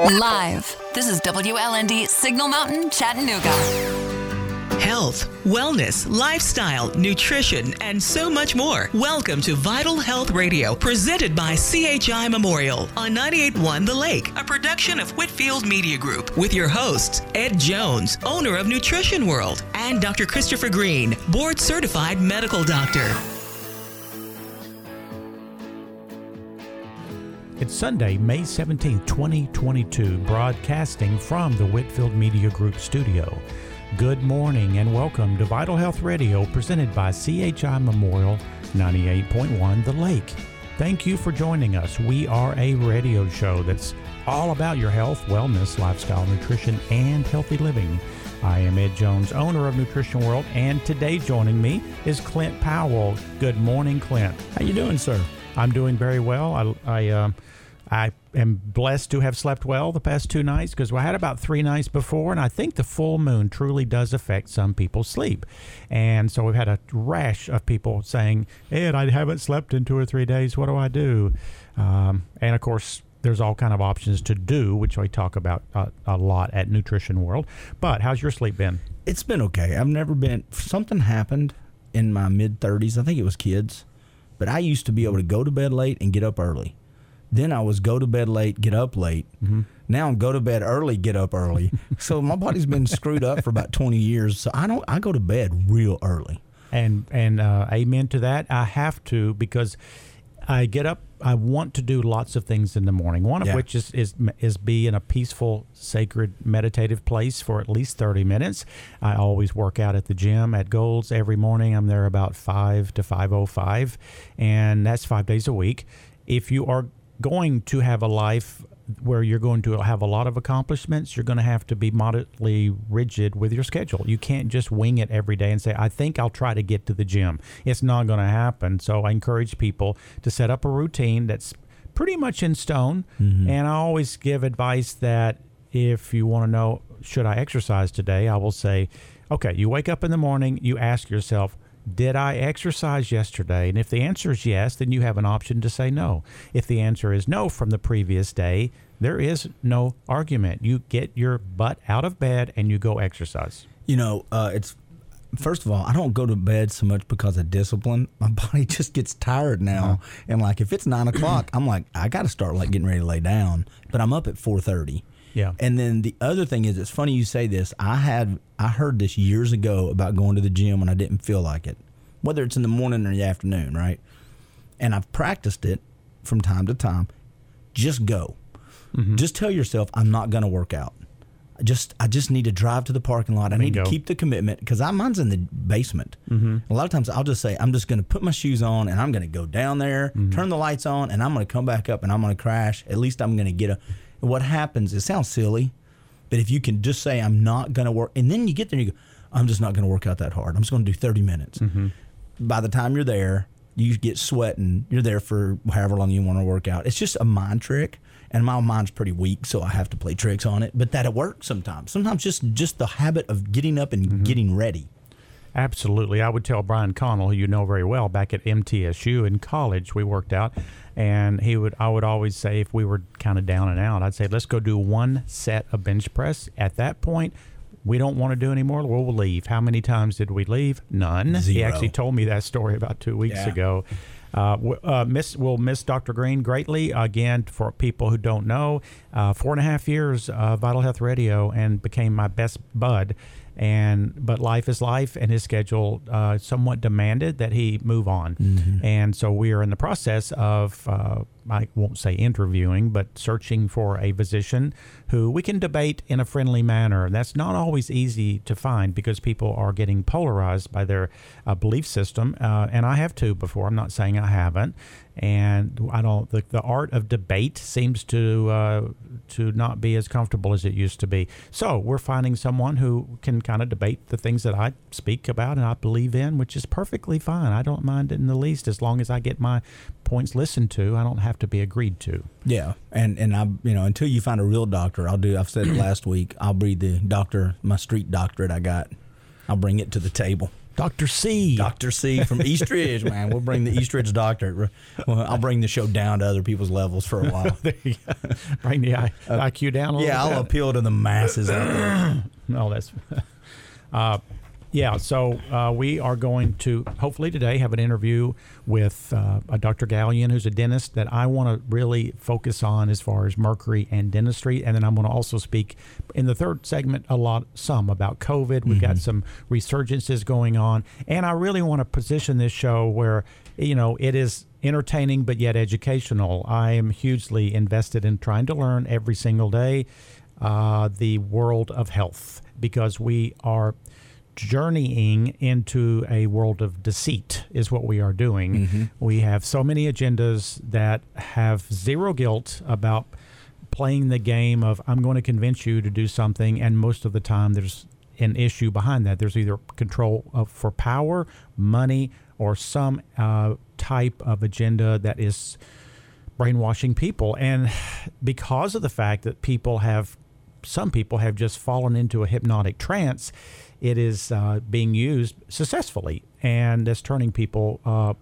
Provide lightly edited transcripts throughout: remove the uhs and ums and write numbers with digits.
Live. This is WLND Signal Mountain, Chattanooga. Health, wellness, lifestyle, nutrition, and so much more. Welcome to Vital Health Radio, presented by CHI Memorial on 98.1 The Lake, a production of Whitfield Media Group, with your hosts, Ed Jones, owner of Nutrition World, and Dr. Christopher Green, board-certified medical doctor. It's Sunday, May 17, 2022, broadcasting from the Whitfield Media Group studio. Good morning and welcome to Vital Health Radio, presented by CHI Memorial 98.1 The Lake. Thank you for joining us. We are a radio show that's all about your health, wellness, lifestyle, nutrition, and healthy living. I am Ed Jones, owner of Nutrition World, and today joining me is Clint Powell. Good morning, Clint. How you doing, sir? I'm doing very well. I am blessed to have slept well the past 2 nights, because we had about 3 nights before, and I think the full moon truly does affect some people's sleep. And so we've had a rash of people saying, Ed, I haven't slept in 2 or 3 days. What do I do? And of course, there's all kind of options to do, which we talk about a lot at Nutrition World. But how's your sleep been? It's been okay. Something happened in my mid-30s. I think it was kids. But I used to be able to go to bed late and get up early. Then I was go to bed late, get up late. Mm-hmm. Now I'm go to bed early, get up early. So my body's been screwed up for about 20 years. So I go to bed real early. And amen to that. I have to, because I get up. I want to do lots of things in the morning. One of which is be in a peaceful, sacred, meditative place for at least 30 minutes. I always work out at the gym at Gold's every morning. I'm there about 5 to 5:05, and that's 5 days a week. If you are going to have a life where you're going to have a lot of accomplishments, you're going to have to be moderately rigid with your schedule. You can't just wing it every day and say, I think I'll try to get to the gym. It's not going to happen. So I encourage people to set up a routine that's pretty much in stone. Mm-hmm. And I always give advice that if you want to know, should I exercise today? I will say, okay, you wake up in the morning, you ask yourself, did I exercise yesterday? And if the answer is yes, then you have an option to say no. If the answer is no from the previous day, there is no argument. You get your butt out of bed and you go exercise. You know, first of all, I don't go to bed so much because of discipline. My body just gets tired now. And like if it's 9 o'clock, I'm like, I got to start like getting ready to lay down. But I'm up at 4:30. Yeah. And then the other thing is, it's funny you say this. I heard this years ago about going to the gym when I didn't feel like it, whether it's in the morning or the afternoon, right? And I've practiced it from time to time. Just go. Mm-hmm. Just tell yourself, I'm not going to work out. I just need to drive to the parking lot. I need to keep the commitment, because mine's in the basement. Mm-hmm. A lot of times I'll just say, I'm just going to put my shoes on and I'm going to go down there, turn the lights on, and I'm going to come back up and I'm going to crash. At least I'm going to what happens, it sounds silly, but if you can just say, I'm not going to work, and then you get there and you go, I'm just not going to work out that hard. I'm just going to do 30 minutes. Mm-hmm. By the time you're there, you get sweating. You're there for however long you want to work out. It's just a mind trick, and my mind's pretty weak, so I have to play tricks on it, but that'll work sometimes. Sometimes just the habit of getting up and getting ready. Absolutely. I would tell Brian Connell, who you know very well, back at MTSU in college, we worked out, and I would always say, if we were kind of down and out, I'd say, let's go do 1 set of bench press. At that point, we don't want to do any more, we'll leave. How many times did we leave? None. 0. He actually told me that story about 2 weeks ago. We'll miss Dr. Green greatly. Again, for people who don't know, 4.5 years of Vital Health Radio, and became my best bud. But life is life, and his schedule somewhat demanded that he move on. Mm-hmm. And so we are in the process of, I won't say interviewing, but searching for a physician who we can debate in a friendly manner. And that's not always easy to find, because people are getting polarized by their belief system. And I have too before. I'm not saying I haven't. And the art of debate seems to not be as comfortable as it used to be. So we're finding someone who can kind of debate the things that I speak about and I believe in, which is perfectly fine. I don't mind it in the least, as long as I get my points listened to. I don't have to be agreed to. Yeah, and I, until you find a real doctor, I've said it last week, I'll be the doctor, my street doctorate I got. I'll bring it to the table. Dr. C. Dr. C from East Ridge, man. We'll bring the East Ridge doctor. Well, I'll bring the show down to other people's levels for a while. There you go. Bring the IQ down a little bit. Yeah, I'll appeal to the masses out there. No, that's... So we are going to hopefully today have an interview with Dr. Gallion, who's a dentist that I want to really focus on as far as mercury and dentistry. And then I'm going to also speak in the third segment some about COVID. We've got some resurgences going on. And I really want to position this show where, it is entertaining but yet educational. I am hugely invested in trying to learn every single day the world of health, because we are journeying into a world of deceit is what we are doing. We have so many agendas that have zero guilt about playing the game of I'm going to convince you to do something, and most of the time there's an issue behind that. There's either control for power, money, or some type of agenda that is brainwashing people. And because of the fact that some people have just fallen into a hypnotic trance, it is being used successfully, and it's turning people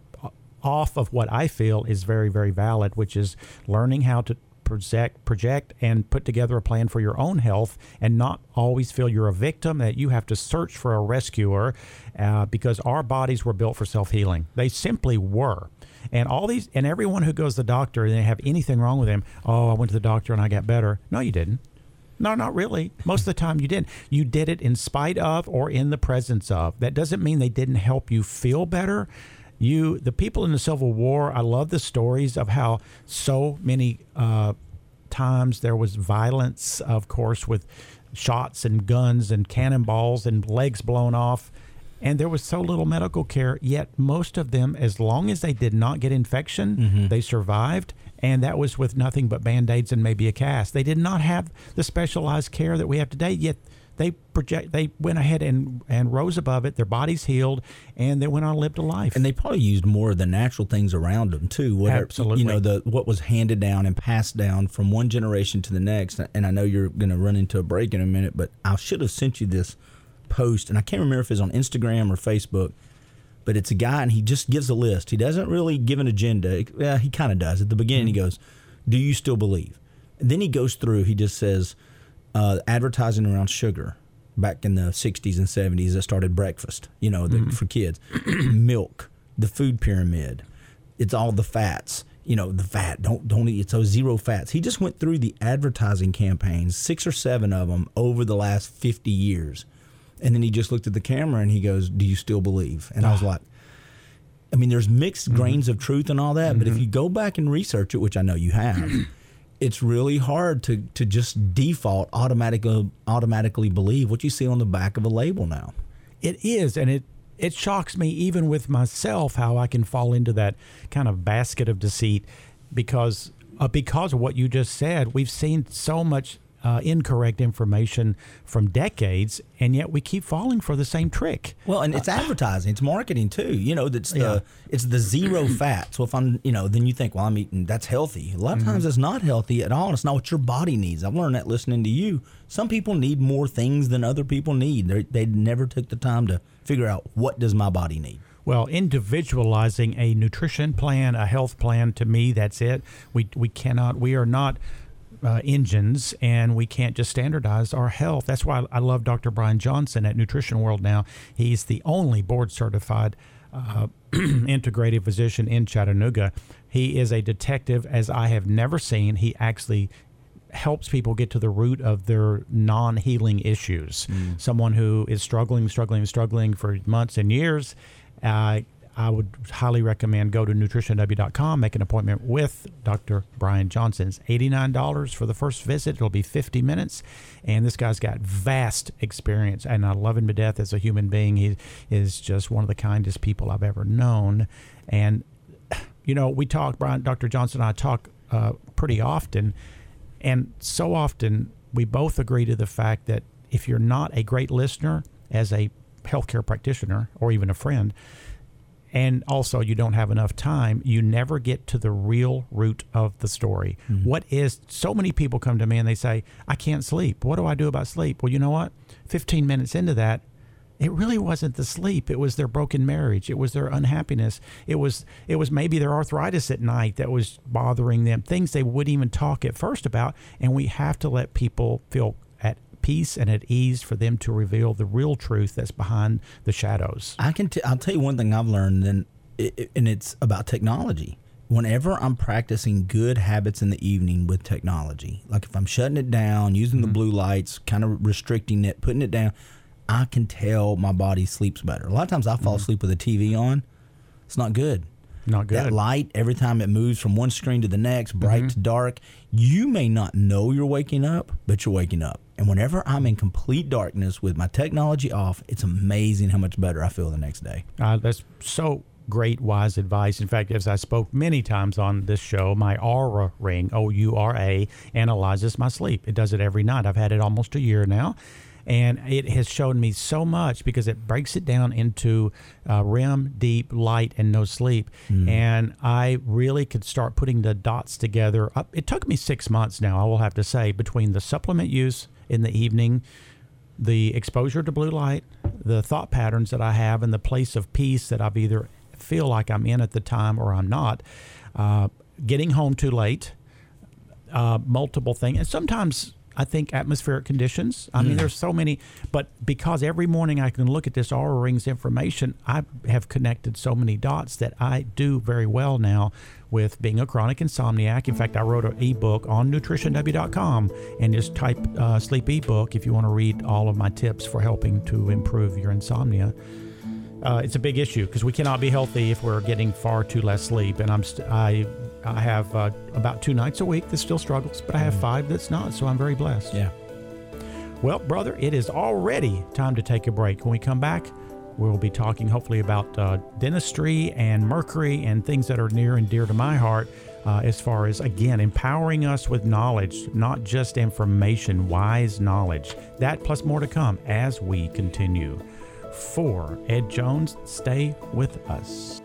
off of what I feel is very, very valid, which is learning how to project and put together a plan for your own health, and not always feel you're a victim, that you have to search for a rescuer, because our bodies were built for self-healing. They simply were. And everyone who goes to the doctor and they have anything wrong with them, I went to the doctor and I got better. No, you didn't. No, not really. Most of the time you didn't. You did it in spite of or in the presence of. That doesn't mean they didn't help you feel better. The people in the Civil War, I love the stories of how so many times there was violence, of course, with shots and guns and cannonballs and legs blown off. And there was so little medical care, yet most of them, as long as they did not get infection, they survived. And that was with nothing but Band-Aids and maybe a cast. They did not have the specialized care that we have today, yet they went ahead and rose above it. Their bodies healed, and they went on and lived a life. And they probably used more of the natural things around them, too. Absolutely. What was handed down and passed down from one generation to the next. And I know you're going to run into a break in a minute, but I should have sent you this post, and I can't remember if it's on Instagram or Facebook, but it's a guy, and he just gives a list. He doesn't really give an agenda. Yeah, he kind of does. At the beginning, he goes, do you still believe? And then he goes through, he just says, advertising around sugar back in the 60s and 70s that started breakfast, for kids. Milk, the food pyramid. It's all the fats. The fat, don't eat. So zero fats. He just went through the advertising campaigns, 6 or 7 of them over the last 50 years. And then he just looked at the camera and he goes, do you still believe? And I was like, there's mixed grains of truth and all that, but if you go back and research it, which I know you have, it's really hard to just default automatically believe what you see on the back of a label now. It is, and it shocks me even with myself how I can fall into that kind of basket of deceit because of what you just said. We've seen so much incorrect information from decades, and yet we keep falling for the same trick. Well, and it's advertising, it's marketing too. It's the zero fat. So if I'm, then you think, well, I'm eating, that's healthy. A lot of times it's not healthy at all. It's not what your body needs. I've learned that listening to you. Some people need more things than other people need. They never took the time to figure out, what does my body need? Well, individualizing a nutrition plan, a health plan, to me, that's it. We are not engines, and we can't just standardize our health. That's why I love Dr. Brian Johnson at Nutrition World now. He's the only board-certified integrative physician in Chattanooga. He is a detective as I have never seen. He actually helps people get to the root of their non-healing issues. Someone who is struggling for months and years, I would highly recommend go to nutritionw.com, make an appointment with Dr. Brian Johnson. It's $89 for the first visit. It'll be 50 minutes. And this guy's got vast experience, and I love him to death as a human being. He is just one of the kindest people I've ever known. And, we talk, Dr. Johnson and I talk pretty often. And so often we both agree to the fact that if you're not a great listener as a healthcare practitioner or even a friend, and also you don't have enough time, you never get to the real root of the story. So many people come to me and they say, I can't sleep. What do I do about sleep? Well, you know what? 15 minutes into that, it really wasn't the sleep. It was their broken marriage. It was their unhappiness. It was maybe their arthritis at night that was bothering them, things they wouldn't even talk at first about. And we have to let people feel at peace and at ease for them to reveal the real truth that's behind the shadows. I'll tell you one thing I've learned, and it's about technology. Whenever I'm practicing good habits in the evening with technology, like if I'm shutting it down, using the blue lights, kind of restricting it, putting it down, I can tell my body sleeps better. A lot of times I fall asleep with the TV on. It's not good. Not good. That light, every time it moves from one screen to the next, bright to dark, you may not know you're waking up, but you're waking up. And whenever I'm in complete darkness with my technology off, it's amazing how much better I feel the next day. That's so great, wise advice. In fact, as I spoke many times on this show, my Oura ring, O-U-R-A, analyzes my sleep. It does it every night. I've had it almost a year now. And it has shown me so much because it breaks it down into REM, deep, light, and no sleep. And I really could start putting the dots together. It took me 6 months now, I will have to say, between the supplement use in the evening, the exposure to blue light, the thought patterns that I have, and the place of peace that I've either feel like I'm in at the time or I'm not, getting home too late, multiple things. And sometimes I think atmospheric conditions. I mean, there's so many, but because every morning I can look at this Oura Ring's information, I have connected so many dots that I do very well now with being a chronic insomniac. In fact, I wrote an ebook on nutritionw.com, and just type sleep ebook if you want to read all of my tips for helping to improve your insomnia. It's a big issue because we cannot be healthy if we're getting far too less sleep. And I have about 2 nights a week that still struggles, but I have 5 that's not. So I'm very blessed. Yeah. Well, brother, it is already time to take a break. When we come back, we'll be talking hopefully about dentistry and mercury and things that are near and dear to my heart, as far as, again, empowering us with knowledge, not just information, wise knowledge. That plus more to come as we continue. For Ed Jones, stay with us.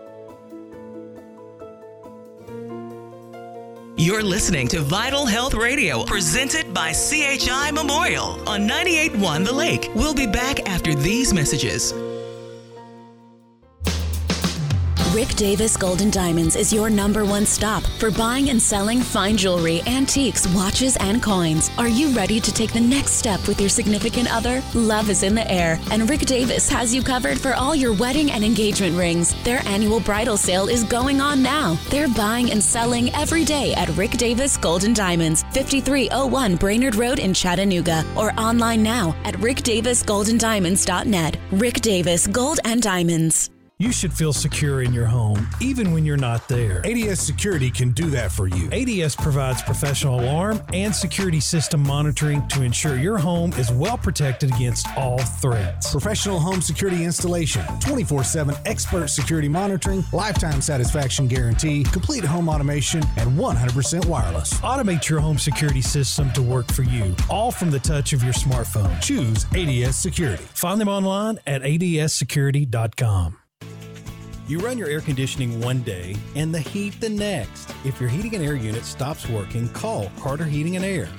You're listening to Vital Health Radio, presented by CHI Memorial on 98.1 The Lake. We'll be back after these messages. Rick Davis Gold and Diamonds is your #1 stop for buying and selling fine jewelry, antiques, watches, and coins. Are you ready to take the next step with your significant other? Love is in the air, and Rick Davis has you covered for all your wedding and engagement rings. Their annual bridal sale is going on now. They're buying and selling every day at Rick Davis Gold and Diamonds, 5301 Brainerd Road in Chattanooga, or online now at rickdavisgoldanddiamonds.net. Rick Davis Gold and Diamonds. You should feel secure in your home, even when you're not there. ADS Security can do that for you. ADS provides professional alarm and security system monitoring to ensure your home is well protected against all threats. Professional home security installation, 24/7 expert security monitoring, lifetime satisfaction guarantee, complete home automation, and 100% wireless. Automate your home security system to work for you, all from the touch of your smartphone. Choose ADS Security. Find them online at adssecurity.com. You run your air conditioning one day and the heat the next. If your heating and air unit stops working, call Carter Heating and Air,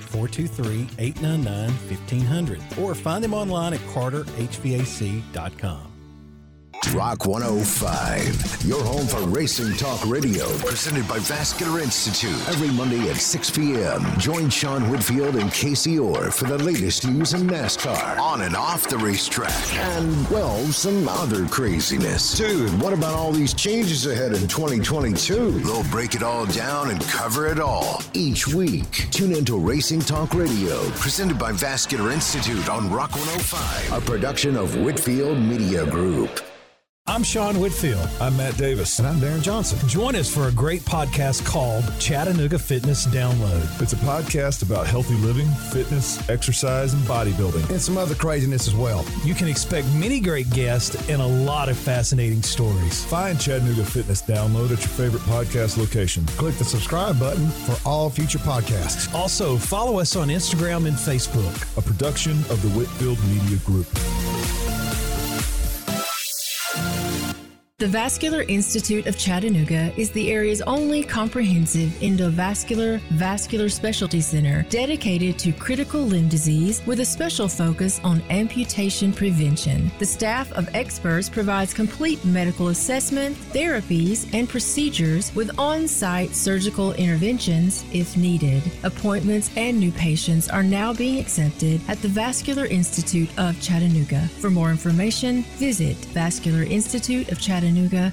423-899-1500, or find them online at carterhvac.com. Rock 105, your home for racing talk radio, presented by Vascular Institute. Every Monday at 6 p.m., join Sean Whitfield and Casey Orr for the latest news in NASCAR, on and off the racetrack, and, well, some other craziness. Dude, what about all these changes ahead in 2022? They'll break it all down and cover it all each week. Tune into Racing Talk Radio, presented by Vascular Institute on Rock 105, a production of Whitfield Media Group. I'm Sean Whitfield. I'm Matt Davis. And I'm Darren Johnson. Join us for a great podcast called Chattanooga Fitness Download. It's a podcast about healthy living, fitness, exercise, and bodybuilding. And some other craziness as well. You can expect many great guests and a lot of fascinating stories. Find Chattanooga Fitness Download at your favorite podcast location. Click the subscribe button for all future podcasts. Also, follow us on Instagram and Facebook. A production of the Whitfield Media Group. The Vascular Institute of Chattanooga is the area's only comprehensive endovascular vascular specialty center dedicated to critical limb disease with a special focus on amputation prevention. The staff of experts provides complete medical assessment, therapies, and procedures with on-site surgical interventions if needed. Appointments and new patients are now being accepted at the Vascular Institute of Chattanooga. For more information, visit vascularinstituteofchattanooga.com.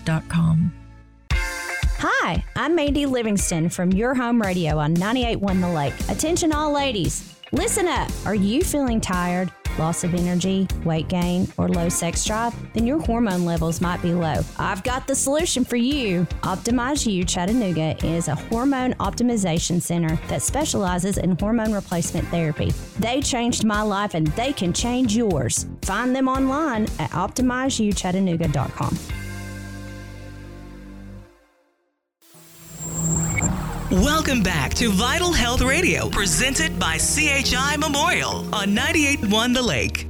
Hi, I'm Mandy Livingston from Your Home Radio on 98.1 The Lake. Attention all ladies, listen up. Are you feeling tired, loss of energy, weight gain, or low sex drive? Then your hormone levels might be low. I've got the solution for you. Optimize You Chattanooga is a hormone optimization center that specializes in hormone replacement therapy. They changed my life and they can change yours. Find them online at optimizeyouchattanooga.com. Welcome back to Vital Health Radio, presented by CHI Memorial on 98.1 The Lake.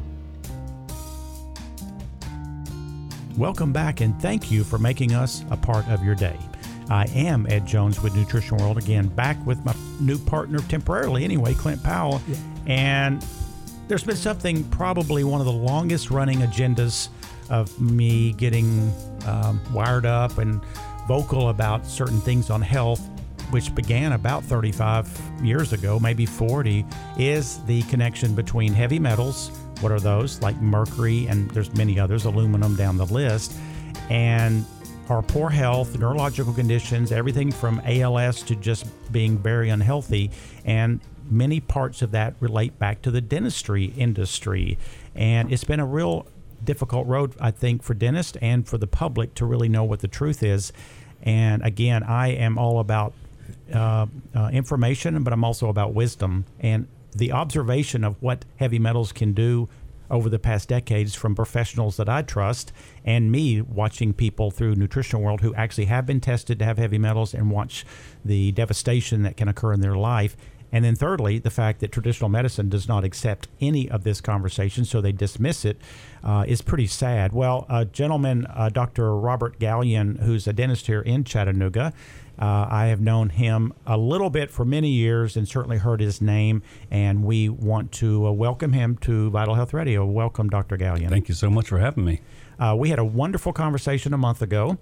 Welcome back, and thank you for making us a part of your day. I am Ed Jones with Nutrition World, again, back with my new partner temporarily anyway, Clint Powell. Yeah. And there's been something, probably one of the longest running agendas of me getting wired up and vocal about certain things on health, which began about 35 years ago, maybe 40, is the connection between heavy metals, what are those, like mercury, and there's many others, aluminum down the list, and our poor health, neurological conditions, everything from ALS to just being very unhealthy, and many parts of that relate back to the dentistry industry. And it's been a real difficult road, I think, for dentists and for the public to really know what the truth is. And again, I am all about information, but I'm also about wisdom and the observation of what heavy metals can do over the past decades from professionals that I trust, and me watching people through Nutrition World who actually have been tested to have heavy metals and watch the devastation that can occur in their life. And then thirdly, the fact that traditional medicine does not accept any of this conversation, so they dismiss it, is pretty sad. Well, a gentleman, Dr. Robert Gallion, who's a dentist here in Chattanooga, I have known him a little bit for many years and certainly heard his name, and we want to welcome him to Vital Health Radio. Welcome, Dr. Gallion. Thank you so much for having me. We had a wonderful conversation a month ago,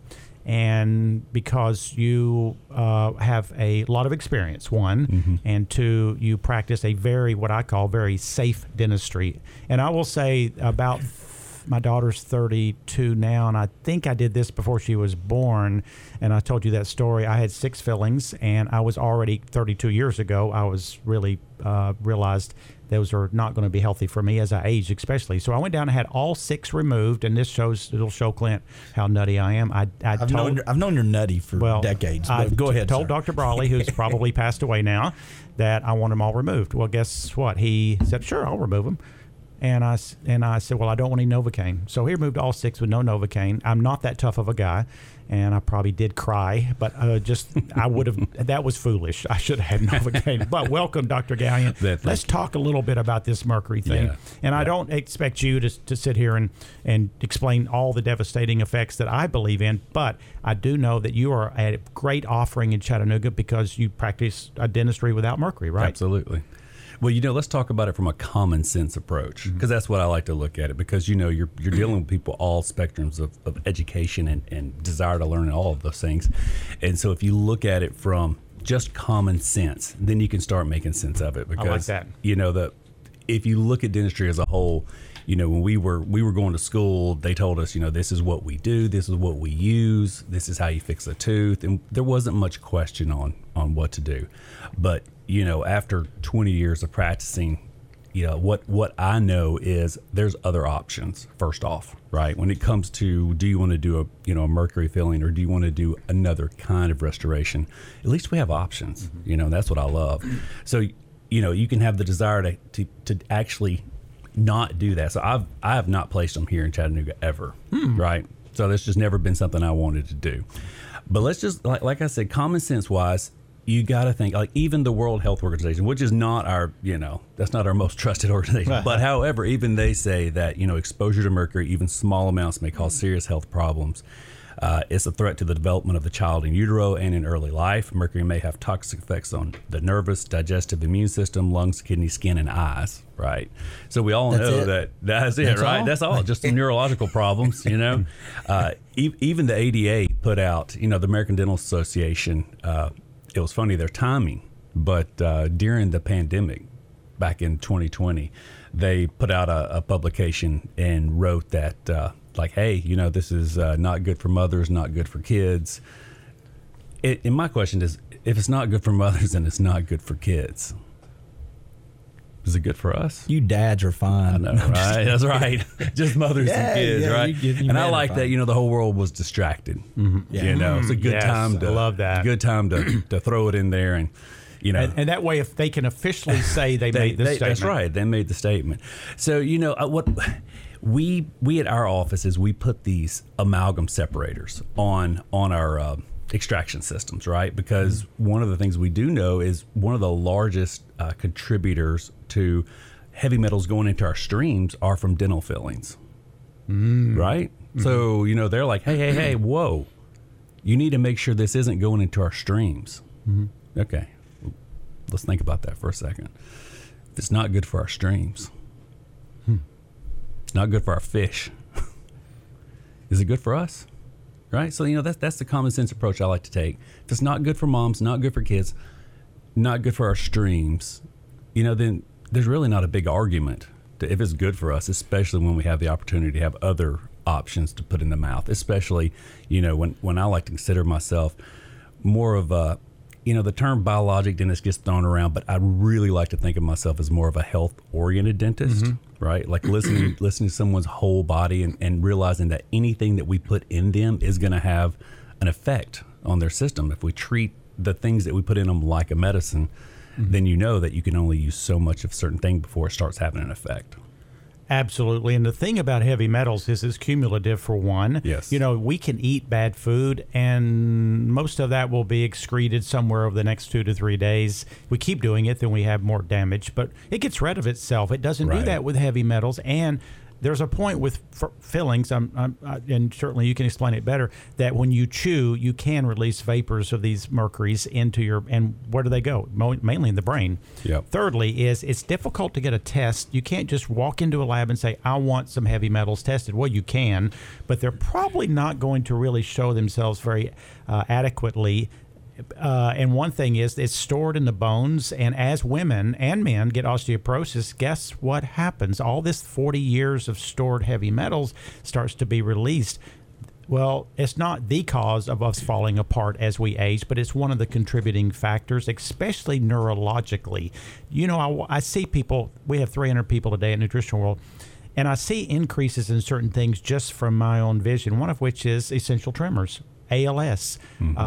and because you have a lot of experience, one, and two, you practice a very, what I call very safe dentistry. And I will say about my daughter's 32 now, and I think I did this before she was born, and I told you that story. I had 6 fillings, and I was already 32 years ago. I was really realized those are not going to be healthy for me as I age, especially. So I went down and had all 6 removed, and it'll show Clint how nutty I am. I've known you're nutty for decades. But go ahead. Told Dr. Brawley, who's probably passed away now, that I want them all removed. Well, guess what? He said, "Sure, I'll remove them." And I said, well, I don't want any Novocaine. So he removed all 6 with no Novocaine. I'm not that tough of a guy, and I probably did cry, but I would have, that was foolish. I should have had Novocaine. But welcome, Dr. Gallion. Let's talk a little bit about this mercury thing. Yeah. And I don't expect you to sit here and explain all the devastating effects that I believe in, but I do know that you are a great offering in Chattanooga because you practice a dentistry without mercury, right? Absolutely. Well, let's talk about it from a common sense approach, because that's what I like to look at it, because, you're dealing with people all spectrums of education and desire to learn and all of those things. And so if you look at it from just common sense, then you can start making sense of it. Because, I like that. If you look at dentistry as a whole, when we were going to school, they told us, this is what we do, this is what we use, this is how you fix a tooth. And there wasn't much question on what to do. But after 20 years of practicing, what I know is there's other options. First off, right? When it comes to, do you want to do a mercury filling, or do you want to do another kind of restoration? At least we have options. That's what I love. So, you can have the desire to actually not do that. So I have not placed them here in Chattanooga ever, right? So that's just never been something I wanted to do. But let's just, like I said, common sense wise, you got to think, like, even the World Health Organization, which is not our, that's not our most trusted organization. But however, even they say that, exposure to mercury, even small amounts, may cause serious health problems. It's a threat to the development of the child in utero and in early life. Mercury may have toxic effects on the nervous, digestive, immune system, lungs, kidneys, skin, and eyes, right? So we all know that's it, right? All? That's all, just some neurological problems, you know? Even the ADA put out, the American Dental Association, it was funny, their timing, but during the pandemic back in 2020, they put out a publication and wrote that, hey, this is not good for mothers, not good for kids. And my question is, if it's not good for mothers, then it's not good for kids. Is it good for us? You dads are fine. I know, right? That's right. Just mothers and kids, right? And I like that, the whole world was distracted. Mm-hmm. Yeah. It's a good time to, I love that. Good time to throw it in there and, and that way, if they can officially say they made the statement. That's right. They made the statement. So, what we at our offices, we put these amalgam separators on our extraction systems, right? Because one of the things we do know is one of the largest contributors to heavy metals going into our streams are from dental fillings, right? Mm-hmm. So, they're like, hey, whoa, you need to make sure this isn't going into our streams. Mm-hmm. Okay. Let's think about that for a second. If it's not good for our streams, it's not good for our fish. Is it good for us? Right? So, that's the common sense approach I like to take. If it's not good for moms, not good for kids, not good for our streams, then there's really not a big argument if it's good for us, especially when we have the opportunity to have other options to put in the mouth, especially, when I like to consider myself more of a, the term biologic dentist gets thrown around, but I really like to think of myself as more of a health-oriented dentist, right? Like listening to someone's whole body and realizing that anything that we put in them is going to have an effect on their system. If we treat the things that we put in them like a medicine, then that you can only use so much of a certain thing before it starts having an effect. Absolutely. And the thing about heavy metals is it's cumulative, for one. Yes. We can eat bad food, and most of that will be excreted somewhere over the next 2 to 3 days. We keep doing it, then we have more damage. But it gets rid of itself. It doesn't do that with heavy metals. And there's a point with fillings, and certainly you can explain it better, that when you chew, you can release vapors of these mercuries into and where do they go? Mainly in the brain. Yep. Thirdly is it's difficult to get a test. You can't just walk into a lab and say, I want some heavy metals tested. Well, you can, but they're probably not going to really show themselves very adequately. And one thing is it's stored in the bones, and as women and men get osteoporosis, guess what happens? All this 40 years of stored heavy metals starts to be released. Well, it's not the cause of us falling apart as we age, but it's one of the contributing factors, especially neurologically. I see people, we have 300 people a day at Nutrition World, and I see increases in certain things just from my own vision, one of which is essential tremors, ALS,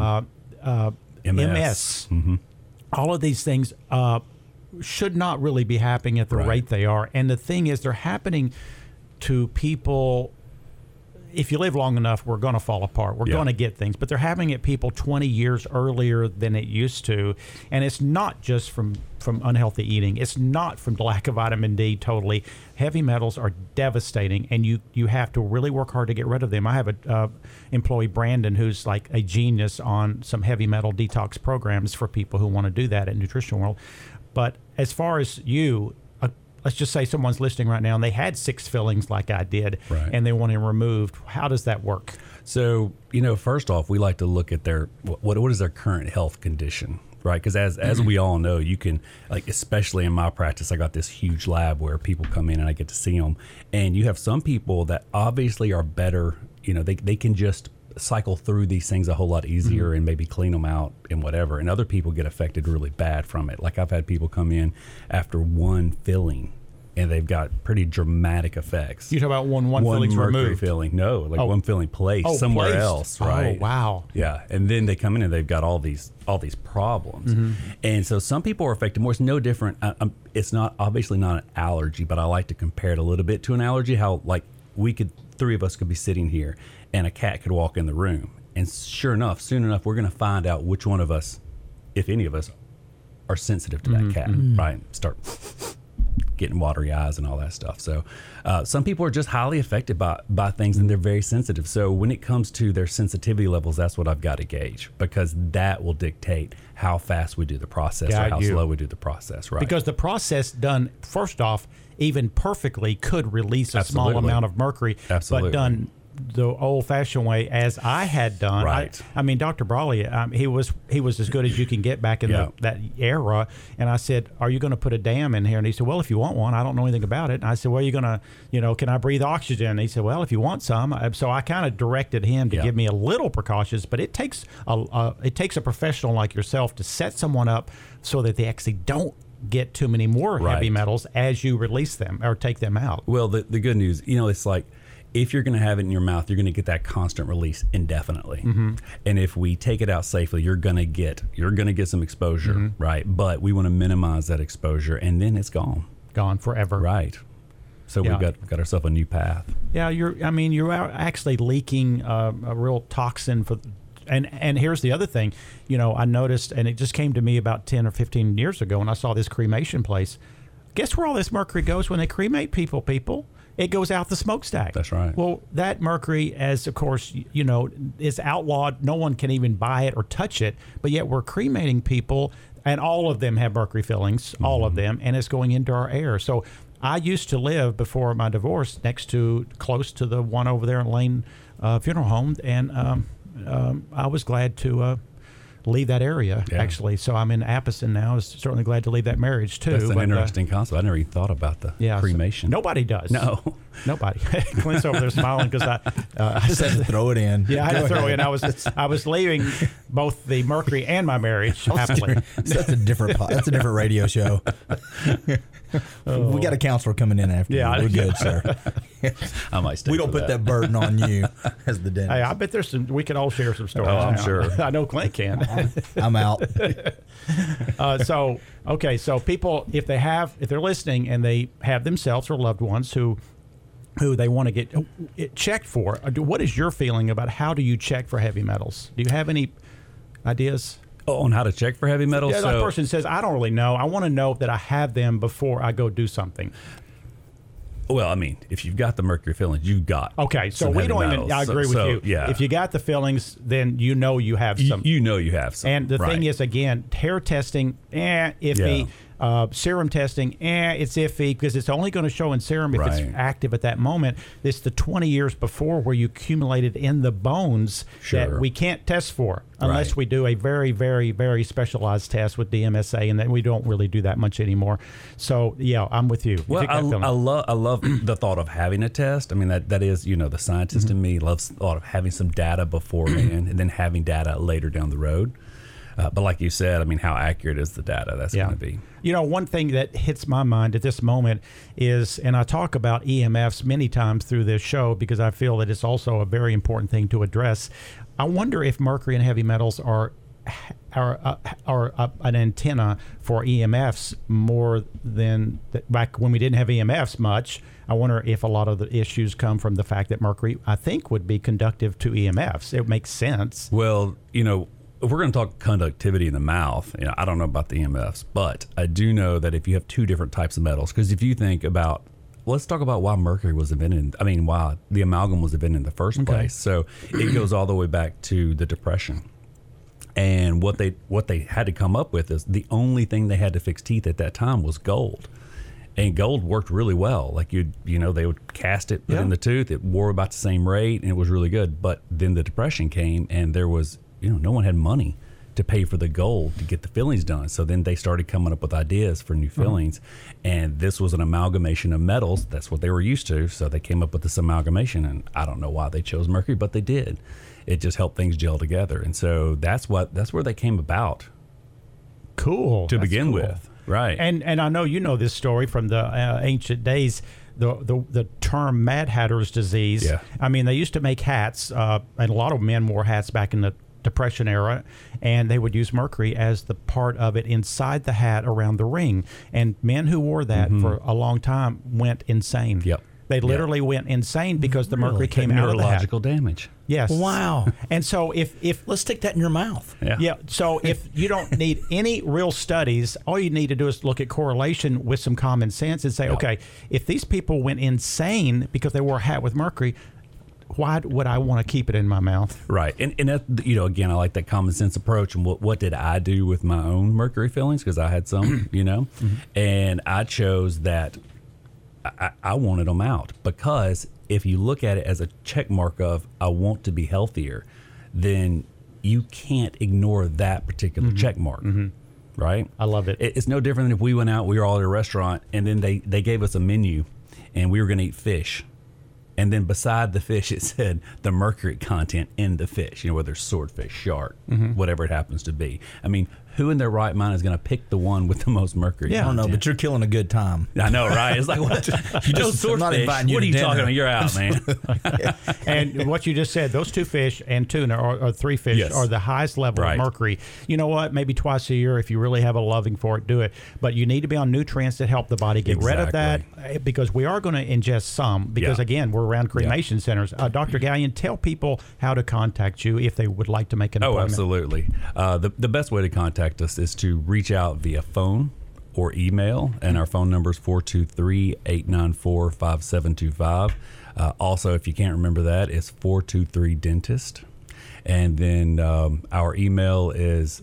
MS. All of these things should not really be happening at the rate they are. And the thing is, they're happening to people. If you live long enough, we're going to fall apart. We're going to get things. But they're happening at people 20 years earlier than it used to. And it's not just from unhealthy eating. It's not from the lack of vitamin D totally. Heavy metals are devastating, and you have to really work hard to get rid of them. I have a employee, Brandon, who's like a genius on some heavy metal detox programs for people who want to do that at Nutrition World. But as far as let's just say someone's listening right now and they had 6 fillings like I did, and they want them removed. How does that work? So, first off, we like to look at what is their current health condition, right? Because as we all know, you can, especially in my practice, I got this huge lab where people come in and I get to see them. And you have some people that obviously are better, they can just cycle through these things a whole lot easier and maybe clean them out and whatever. And other people get affected really bad from it. Like I've had people come in after one filling and they've got pretty dramatic effects. You talk about one filling's mercury removed. filling. No, one filling placed somewhere else, right? Oh, wow. Yeah, and then they come in and they've got all these problems. And so some people are affected more. It's no different. It's not obviously not an allergy, but I like to compare it a little bit to an allergy. How three of us could be sitting here and a cat could walk in the room. And sure enough, soon enough, we're going to find out which one of us, if any of us, are sensitive to that cat, right? Start getting watery eyes and all that stuff. So some people are just highly affected by things, and they're very sensitive. So when it comes to their sensitivity levels, that's what I've got to gauge, because that will dictate how fast we do the process or how slow we do the process, right? Because the process done, first off, even perfectly could release a small amount of mercury, but done the old-fashioned way, as I had done. Right. I mean, Dr. Brawley, he was as good as you can get back in that era. And I said, "Are you going to put a dam in here?" And he said, "Well, if you want one." I don't know anything about it. And I said, "Well, are you going to, can I breathe oxygen?" And he said, "Well, if you want some." So I kind of directed him to give me a little precautions, but it takes a professional like yourself to set someone up so that they actually don't get too many more heavy metals as you release them or take them out. Well, the good news, it's like, if you're going to have it in your mouth, you're going to get that constant release indefinitely. Mm-hmm. And if we take it out safely, you're going to get some exposure, right? But we want to minimize that exposure, and then it's gone forever, right? So we've got ourselves a new path. Yeah, you're actually leaking a real toxin for. And here's the other thing, I noticed, and it just came to me about 10 or 15 years ago when I saw this cremation place. Guess where all this mercury goes when they cremate people? It goes out the smokestack. That's right. Well, that mercury, as of course, is outlawed. No one can even buy it or touch it. But yet we're cremating people, and all of them have mercury fillings, all of them, and it's going into our air. So I used to live, before my divorce, close to the one over there in Lane Funeral Home, and I was glad to leave that area, actually. So I'm in Appleton now. I was certainly glad to leave that marriage, too. That's an interesting concept. I never even thought about the cremation. Nobody does. No. Nobody. Clint's over there smiling because I just had to throw it in. Yeah, I had to throw it in. I was leaving both the mercury and my marriage happily. That's a different radio show. We got a counselor coming in after you. We're good, sir. I might stay. We don't put that burden on you as the dentist. Hey, I bet there's we can all share some stories. Oh, I'm sure. I know Clint can. I'm out. So people, if they're listening and they have themselves or loved ones who they want to get it checked for, what is your feeling about how do you check for heavy metals? Do you have any ideas? On how to check for heavy metals? Yeah, that person says, I don't really know. I want to know that I have them before I go do something. Well, I mean, if you've got the mercury fillings, you've got. Okay, so we don't even. I agree with you. Yeah. If you got the fillings, then you have some. You know you have some. And the thing is, again, hair testing, iffy. Yeah. Serum testing, it's iffy because it's only going to show in serum if it's active at that moment. It's the 20 years before where you accumulated in the bones that we can't test for unless we do a very, very, very specialized test with DMSA, and then we don't really do that much anymore. So, yeah, I'm with you. Well, I love the thought of having a test. I mean, that is, the scientist in me loves the thought of having some data beforehand and then having data later down the road. But like you said, I mean, how accurate is the data? That's going to be. One thing that hits my mind at this moment is, and I talk about EMFs many times through this show because I feel that it's also a very important thing to address. I wonder if mercury and heavy metals are an antenna for EMFs more than back when we didn't have EMFs much. I wonder if a lot of the issues come from the fact that mercury, I think, would be conductive to EMFs. It makes sense. Well, if we're going to talk conductivity in the mouth, I don't know about the EMFs, but I do know that if you have two different types of metals, because if you think about, let's talk about why mercury was invented. I mean, why the amalgam was invented in the first place. So it goes all the way back to the Depression. And what they had to come up with is the only thing they had to fix teeth at that time was gold. And gold worked really well. Like they would cast it, put it in the tooth. It wore about the same rate, and it was really good. But then the Depression came, and there was no one had money to pay for the gold to get the fillings done. So then they started coming up with ideas for new fillings. And this was an amalgamation of metals. That's what they were used to. So they came up with this amalgamation. And I don't know why they chose mercury, but they did. It just helped things gel together. And so that's where they came about. Cool. To begin with. Right. And I know this story from the ancient days. The term Mad Hatter's disease. Yeah. I mean, they used to make hats, and a lot of men wore hats back in the Depression era, and they would use mercury as the part of it inside the hat around the ring. And men who wore that for a long time went insane. Yep. They literally went insane because the mercury came out of the hat. Neurological damage. Yes. Wow. And so if let's stick that in your mouth. Yeah. So if you don't need any real studies, all you need to do is look at correlation with some common sense and say, okay, if these people went insane because they wore a hat with mercury, why would I want to keep it in my mouth? Right. And that, again, I like that common sense approach. And what did I do with my own mercury fillings? Because I had some, and I chose that I wanted them out, because if you look at it as a check mark of I want to be healthier, then you can't ignore that particular check mark. Right? I love it. It's no different than if we went out, we were all at a restaurant, and then they gave us a menu and we were going to eat fish. And then beside the fish, it said the mercury content in the fish, whether it's swordfish, shark, whatever it happens to be. I mean, who in their right mind is going to pick the one with the most mercury content? I don't know, but you're killing a good time. I know, right? It's like, what? You just swordfish. What are you talking about? You're out, man. And what you just said, those two fish and tuna, or three fish, are the highest level of mercury. You know what? Maybe twice a year, if you really have a loving for it, do it. But you need to be on nutrients that help the body get rid of that, because we are going to ingest some, because, again, we're around cremation centers. Dr. Gallion, tell people how to contact you if they would like to make an appointment. Oh, absolutely. The best way to contact us is to reach out via phone or email, and our phone number is 423-894-5725. Also, if you can't remember that, it's 423-DENTIST. And then our email is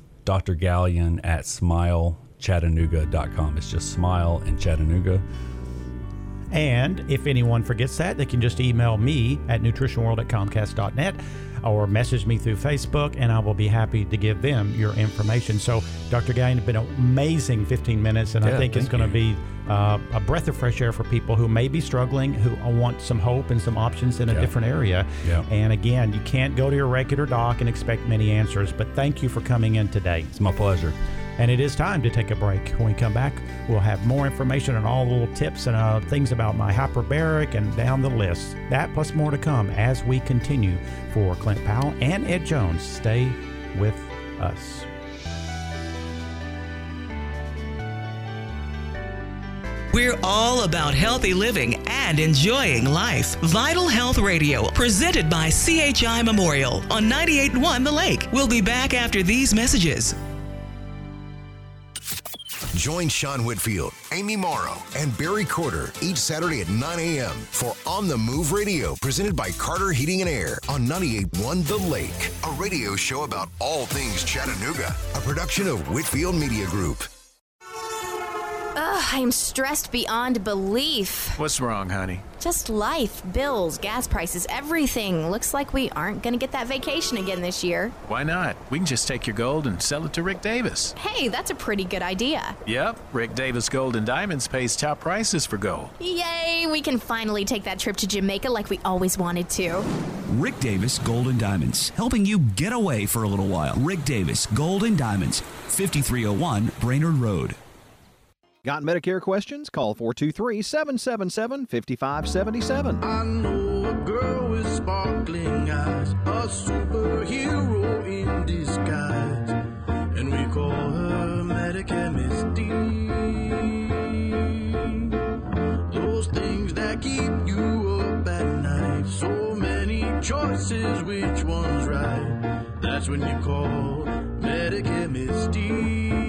drgallion@smilechattanooga.com. It's just Smile and Chattanooga. And if anyone forgets that, they can just email me at nutritionworld@comcast.net or message me through Facebook, and I will be happy to give them your information. So, Dr. Gallion, it's been an amazing 15 minutes, and I think it's going to be a breath of fresh air for people who may be struggling, who want some hope and some options in a different area. And again, you can't go to your regular doc and expect many answers, but thank you for coming in today. It's my pleasure. And it is time to take a break. When we come back, we'll have more information on all the little tips and things about my hyperbaric and down the list. That plus more to come as we continue. For Clint Powell and Ed Jones, stay with us. We're all about healthy living and enjoying life. Vital Health Radio, presented by CHI Memorial on 98.1 The Lake. We'll be back after these messages. Join Sean Whitfield, Amy Morrow, and Barry Corder each Saturday at 9 a.m. for On the Move Radio, presented by Carter Heating and Air on 98.1 The Lake, a radio show about all things Chattanooga, a production of Whitfield Media Group. I am stressed beyond belief. What's wrong, honey? Just life, bills, gas prices, everything. Looks like we aren't going to get that vacation again this year. Why not? We can just take your gold and sell it to Rick Davis. Hey, that's a pretty good idea. Yep, Rick Davis Gold and Diamonds pays top prices for gold. Yay, we can finally take that trip to Jamaica like we always wanted to. Rick Davis Gold and Diamonds, helping you get away for a little while. Rick Davis Gold and Diamonds, 5301 Brainerd Road. Got Medicare questions? Call 423-777-5577. I know a girl with sparkling eyes, a superhero in disguise, and we call her Medicare Miss D. Those things that keep you up at night, so many choices, which one's right? That's when you call Medicare Miss D.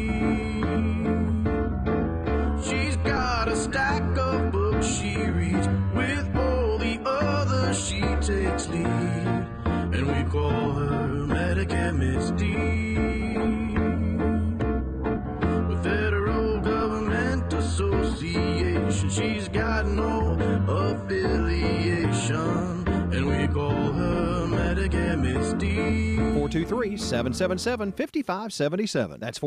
She's got a stack of books she reads, with all the others she takes lead, and we call her Medicare Miss D. The Federal Government Association, she's got no affiliation, and we call her Medicare Miss D. 423-777-5577. That's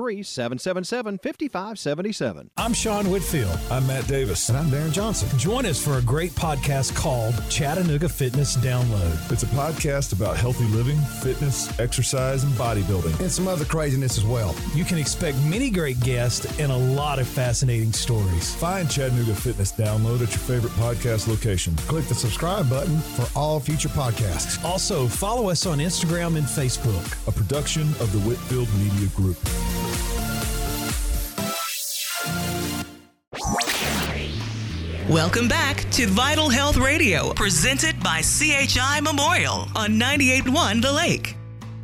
423-777-5577. I'm Sean Whitfield. I'm Matt Davis. And I'm Darren Johnson. Join us for a great podcast called Chattanooga Fitness Download. It's a podcast about healthy living, fitness, exercise, and bodybuilding. And some other craziness as well. You can expect many great guests and a lot of fascinating stories. Find Chattanooga Fitness Download at your favorite podcast location. Click the subscribe button for all future podcasts. Also, follow us on Instagram and Facebook. A production of the Whitfield Media Group. Welcome back to Vital Health Radio, presented by CHI Memorial on 98.1 The Lake.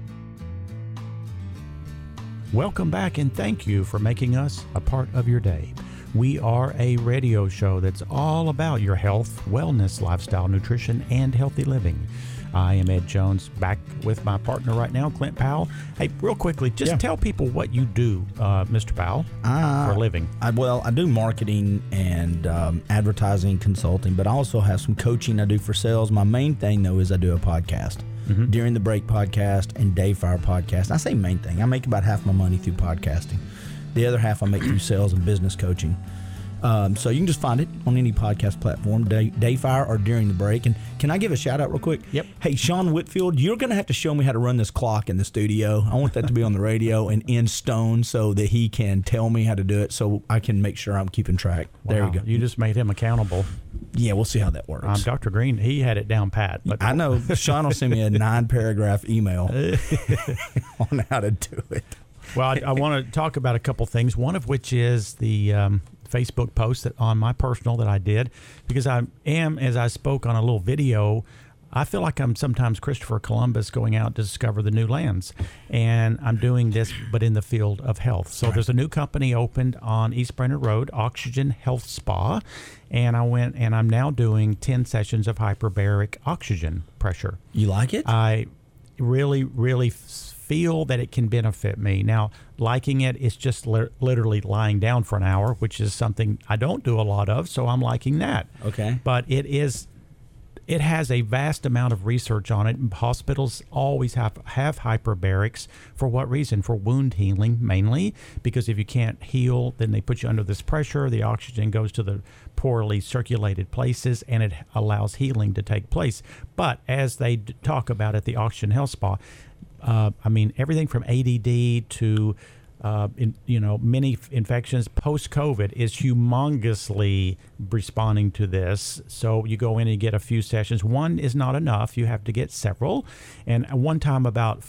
Welcome back, and thank you for making us a part of your day. We are a radio show that's all about your health, wellness, lifestyle, nutrition, and healthy living. I am Ed Jones, back with my partner right now, Clint Powell. Hey, real quickly, just tell people what you do, Mr. Powell, for a living. I do marketing and advertising, consulting, but I also have some coaching I do for sales. My main thing, though, is I do a podcast. During the Break podcast and Dayfire podcast. And I say main thing. I make about half my money through podcasting. The other half I make through sales and business coaching. So you can just find it on any podcast platform, Dayfire or During the Break. And can I give a shout out real quick? Yep. Hey, Sean Whitfield, you're going to have to show me how to run this clock in the studio. I want that to be on the radio and in stone so that he can tell me how to do it so I can make sure I'm keeping track. Wow. There you go. You just made him accountable. Yeah, we'll see how that works. Dr. Green, he had it down pat. But I know. Sean will send me a 9-paragraph email on how to do it. Well, I want to talk about a couple things, one of which is the Facebook post on my personal that I did, because I am, as I spoke on a little video, I feel like I'm sometimes Christopher Columbus going out to discover the new lands. And I'm doing this, but in the field of health. So there's a new company opened on East Brainerd Road, Oxygen Health Spa. And I went and I'm now doing 10 sessions of hyperbaric oxygen pressure. You like it? I really, really feel that it can benefit me. Now, liking it is just literally lying down for an hour, which is something I don't do a lot of. So I'm liking that. Okay. But it has a vast amount of research on it. Hospitals always have hyperbarics. For what reason? For wound healing, mainly, because if you can't heal, then they put you under this pressure. The oxygen goes to the poorly circulated places, and it allows healing to take place. But as they talk about at the Oxygen Health Spa, everything from ADD to many infections post-COVID is humongously responding to this. So you go in and get a few sessions. One is not enough. You have to get several. And one time about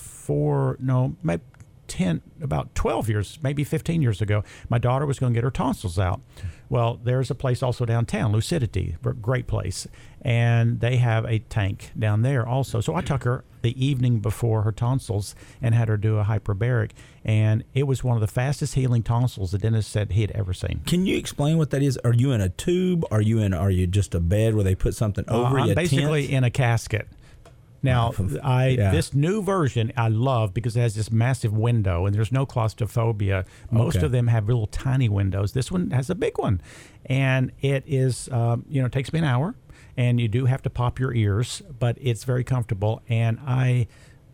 12 years, maybe 15 years ago, my daughter was going to get her tonsils out. Well, there's a place also downtown, Lucidity, great place. And they have a tank down there also. So I took her the evening before her tonsils and had her do a hyperbaric. And it was one of the fastest healing tonsils the dentist said he had ever seen. Can you explain what that is? Are you in a tube? Are you just a bed where they put something over you? I'm basically in a casket. Now, this new version I love because it has this massive window and there's no claustrophobia. Most of them have little tiny windows. This one has a big one. And it is, it takes me an hour. And you do have to pop your ears, but it's very comfortable. And I'm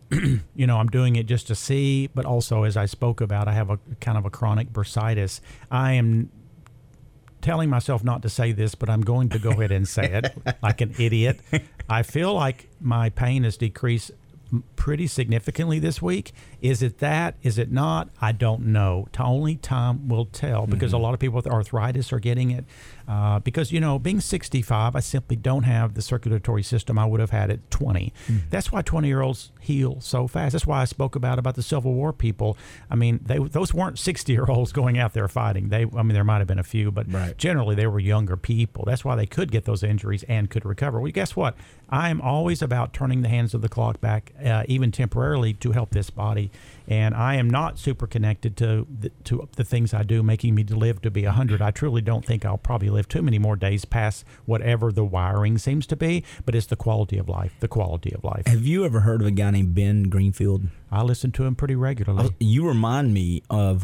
doing it just to see, but also, as I spoke about, I have a kind of a chronic bursitis. I am telling myself not to say this, but I'm going to go ahead and say it like an idiot. I feel like my pain has decreased pretty significantly this week. Is it that? Is it not? I don't know. Only time will tell, because a lot of people with arthritis are getting it. Because, being 65, I simply don't have the circulatory system I would have had at 20. That's why 20-year-olds heal so fast. That's why I spoke about the Civil War people. I mean, those weren't 60-year-olds going out there fighting. There might have been a few, but generally they were younger people. That's why they could get those injuries and could recover. Well, guess what? I am always about turning the hands of the clock back, even temporarily, to help this body. And I am not super connected to the things I do, making me live to be 100. I truly don't think I'll probably live too many more days past whatever the wiring seems to be, but it's the quality of life, Have you ever heard of a guy named Ben Greenfield? I listen to him pretty regularly. You remind me of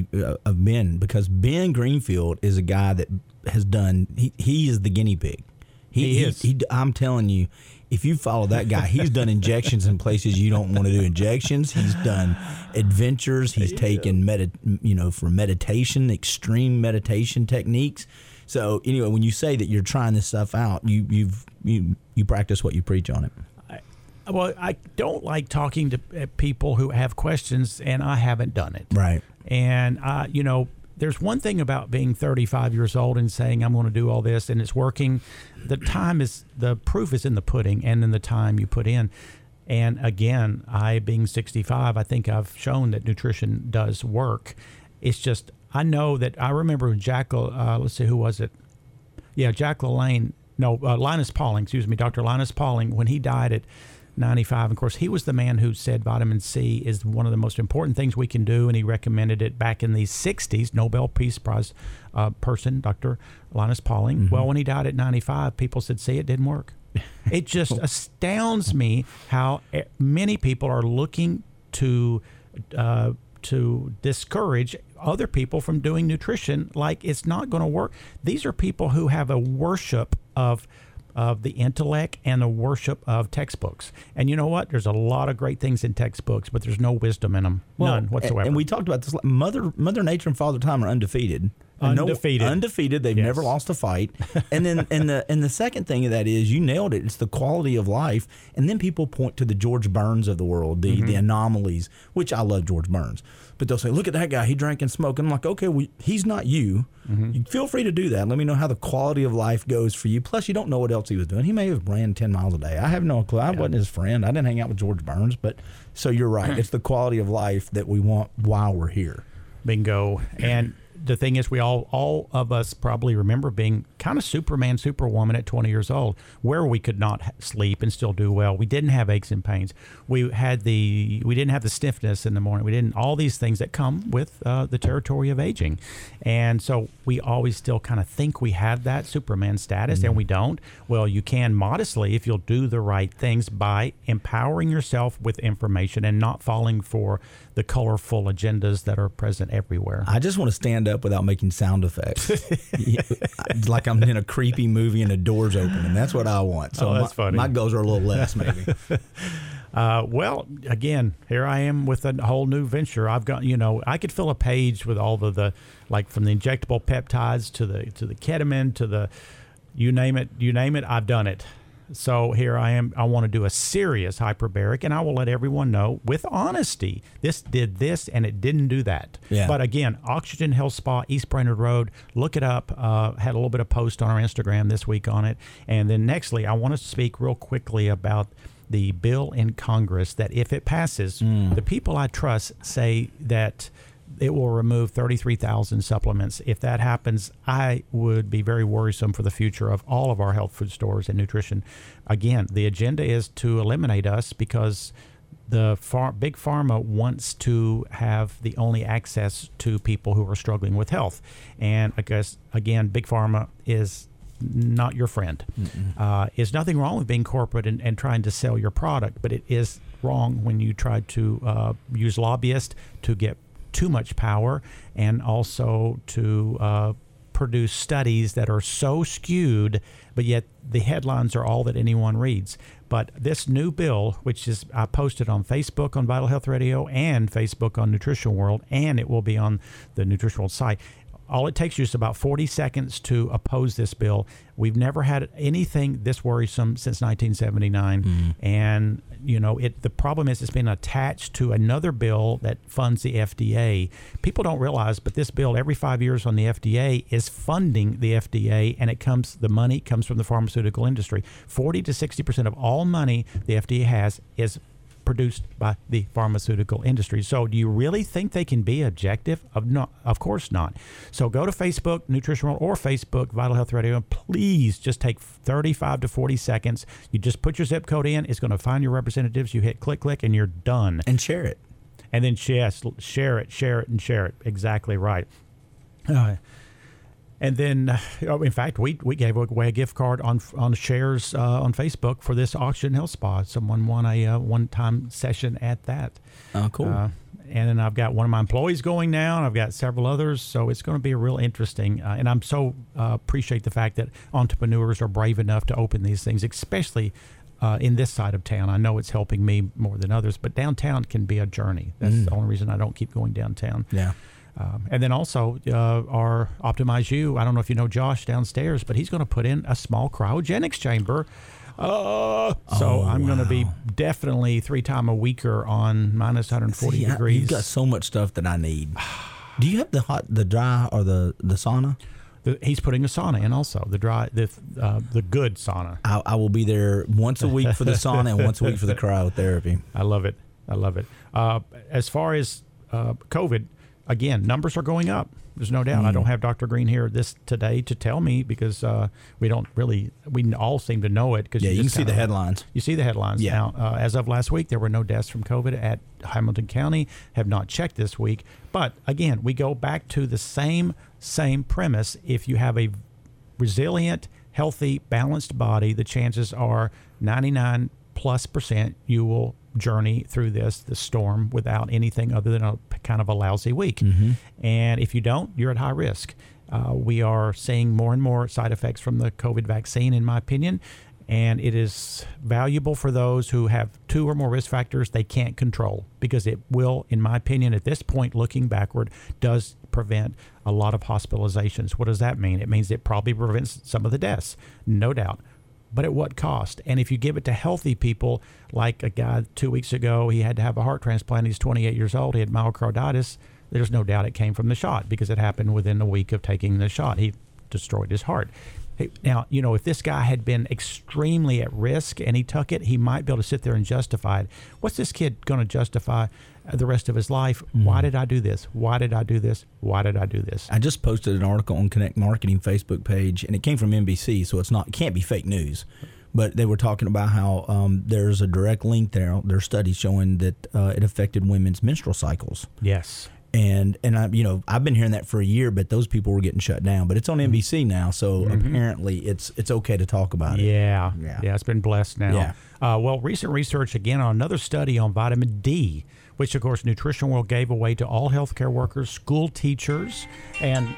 Ben, because Ben Greenfield is a guy that has done, he is the guinea pig. He is. I'm telling you, if you follow that guy, he's done injections in places you don't want to do injections. He's done adventures. He's taken for meditation, extreme meditation techniques. So anyway, when you say that you're trying this stuff out, you practice what you preach on it. I don't like talking to people who have questions, and I haven't done it. Right. And there's one thing about being 35 years old and saying I'm going to do all this and it's working. The proof is in the pudding and in the time you put in. And again, I being 65, I think I've shown that nutrition does work. It's just, I know that I remember Jackal, let's see, who was it? Yeah, Jack LaLanne. No, Linus Pauling. Excuse me, Dr. Linus Pauling. When he died at 95, of course, he was the man who said vitamin C is one of the most important things we can do, and he recommended it back in the 60s. Nobel Peace Prize person, Dr. Linus Pauling. Well, when he died at 95, people said, "See, it didn't work." It just astounds me how many people are looking to discourage other people from doing nutrition like it's not going to work. These are people who have a worship of the intellect and a worship of textbooks. And you know what? There's a lot of great things in textbooks, but there's no wisdom in them. None whatsoever. And we talked about this. Mother Nature and Father Time are undefeated. Undefeated. They've never lost a fight. And then and the second thing of that is, you nailed it. It's the quality of life. And then people point to the George Burns of the world, the anomalies, which I love George Burns. But they'll say, look at that guy. He drank and smoked. And I'm like, okay, well, he's not you. You feel free to do that. Let me know how the quality of life goes for you. Plus, you don't know what else he was doing. He may have ran 10 miles a day. I have no clue. I wasn't his friend. I didn't hang out with George Burns. But so you're right. It's the quality of life that we want while we're here. Bingo. And the thing is, we all of us probably remember being kind of Superman, Superwoman at 20 years old, where we could not sleep and still do well. We didn't have aches and pains. We didn't have the stiffness in the morning. We didn't, all these things that come with the territory of aging. And so we always still kind of think we have that Superman status, and we don't. Well, you can modestly if you'll do the right things by empowering yourself with information and not falling for the colorful agendas that are present everywhere. I just want to stand up without making sound effects. Like I'm in a creepy movie and the door's open, and that's what I want. So that's funny. My goals are a little less, maybe. Well, again, here I am with a whole new venture. I've got, I could fill a page with all of the, like from the injectable peptides to the ketamine to the, you name it, I've done it. So here I am. I want to do a serious hyperbaric, and I will let everyone know with honesty, this did this and it didn't do that. Yeah. But again, Oxygen Health Spa, East Brainerd Road, look it up. Had a little bit of post on our Instagram this week on it. And then nextly, I want to speak real quickly about the bill in Congress that if it passes, the people I trust say that it will remove 33,000 supplements. If that happens, I would be very worrisome for the future of all of our health food stores and nutrition. Again, the agenda is to eliminate us because the big pharma wants to have the only access to people who are struggling with health. And I guess, again, big pharma is not your friend. There's nothing wrong with being corporate and trying to sell your product, but it is wrong when you try to use lobbyists to get too much power and also to produce studies that are so skewed, but yet the headlines are all that anyone reads. But this new bill, which is I posted on Facebook on Vital Health Radio and Facebook on Nutrition World, and it will be on the Nutrition World site. All it takes you is about 40 seconds to oppose this bill. We've never had anything this worrisome since 1979. And, the problem is it's been attached to another bill that funds the FDA. People don't realize, but this bill every 5 years on the FDA is funding the FDA, and the money comes from the pharmaceutical industry. 40 to 60% of all money the FDA has is produced by the pharmaceutical industry. So do you really think they can be objective? Of course not. So go to Facebook, Nutrition World, or Facebook, Vital Health Radio, and please just take 35 to 40 seconds. You just put your zip code in. It's going to find your representatives. You hit click, and you're done. And share it. And then share it. Exactly right. And then, in fact, we gave away a gift card on shares on Facebook for this Oxygen Health Spa. Someone won a one-time session at that. Oh, cool. And then I've got one of my employees going now, and I've got several others. So it's going to be a real interesting. And I'm so appreciate the fact that entrepreneurs are brave enough to open these things, especially in this side of town. I know it's helping me more than others, but downtown can be a journey. That's the only reason I don't keep going downtown. Yeah. And then also our Optimize You, I don't know if you know Josh downstairs, but he's going to put in a small cryogenics chamber. So I'm going to be definitely 3 times a weeker on minus 140 degrees. You've got so much stuff that I need. Do you have the dry or the sauna? He's putting a sauna in also, the good sauna. I will be there once a week for the sauna and once a week for the cryotherapy. I love it. As far as COVID, again, numbers are going up. There's no doubt. I don't have Dr. Green here today to tell me because we all seem to know it. Because you can see the headlines. You see the headlines. Yeah. Now, as of last week, there were no deaths from COVID at Hamilton County. Have not checked this week. But again, we go back to the same premise. If you have a resilient, healthy, balanced body, the chances are 99+% you will journey through this storm without anything other than a kind of a lousy week. And if you don't, you're at high risk. We are seeing more and more side effects from the COVID vaccine, in my opinion, and it is valuable for those who have 2 or more risk factors they can't control, because it will, in my opinion, at this point, looking backward, does prevent a lot of hospitalizations. What does that mean? It means it probably prevents some of the deaths, no doubt. But at what cost? And if you give it to healthy people, like a guy 2 weeks ago, he had to have a heart transplant. He's 28 years old. He had myocarditis. There's no doubt it came from the shot because it happened within a week of taking the shot. He destroyed his heart. Now, if this guy had been extremely at risk and he took it, he might be able to sit there and justify it. What's this kid going to justify the rest of his life? Why did I do this? Why did I do this? Why did I do this? I just posted an article on Connect Marketing Facebook page, and it came from NBC, so it can't be fake news. But they were talking about how there's a direct link there. There's studies showing that it affected women's menstrual cycles. Yes. And I've been hearing that for a year, but those people were getting shut down. But it's on NBC now, so apparently it's okay to talk about it. Yeah, it's been blessed now. Yeah. Well, recent research again on another study on vitamin D, which of course Nutrition World gave away to all healthcare workers, school teachers, and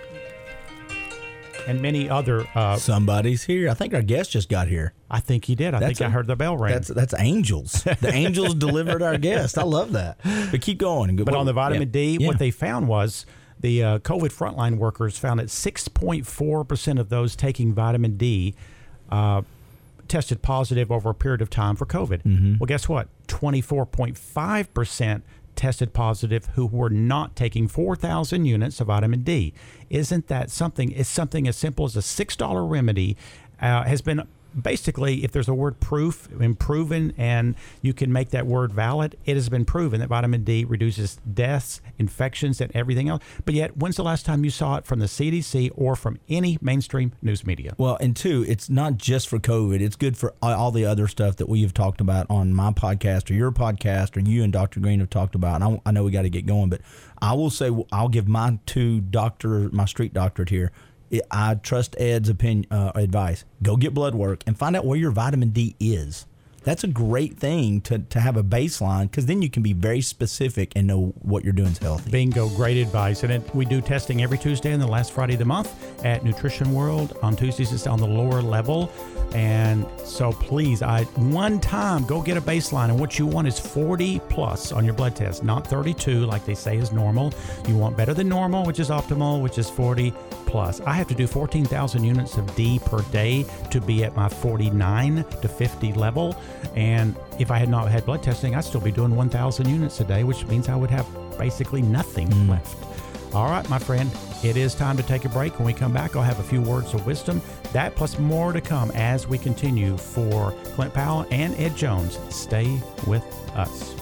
many other. Somebody's here. I think our guest just got here. I think he did. I think I heard the bell ring. That's angels. The angels delivered our guest. I love that. But keep going. But on the vitamin D, what they found was the COVID frontline workers found that 6.4% of those taking vitamin D tested positive over a period of time for COVID. Well, guess what? 24.5% tested positive who were not taking 4,000 units of vitamin D. Isn't that something? It's something as simple as a $6 remedy has been basically, if there's a word proof and proven, and you can make that word valid, it has been proven that vitamin D reduces deaths, infections, and everything else. But yet, when's the last time you saw it from the CDC or from any mainstream news media? Well, and two, it's not just for COVID. It's good for all the other stuff that we have talked about on my podcast or your podcast or you and Dr. Green have talked about. And I know we got to get going, but I will say, I'll give my my street doctorate here. I trust Ed's advice. Go get blood work and find out where your vitamin D is. That's a great thing to have a baseline, because then you can be very specific and know what you're doing is healthy. Bingo, great advice. And we do testing every Tuesday and the last Friday of the month at Nutrition World. On Tuesdays, it's on the lower level. And so please, one time, go get a baseline. And what you want is 40 plus on your blood test, not 32 like they say is normal. You want better than normal, which is optimal, which is 40 plus. I have to do 14,000 units of D per day to be at my 49 to 50 level. And if I had not had blood testing, I'd still be doing 1,000 units a day, which means I would have basically nothing left. All right, my friend, it is time to take a break. When we come back, I'll have a few words of wisdom. That plus more to come as we continue. For Clint Powell and Ed Jones, stay with us.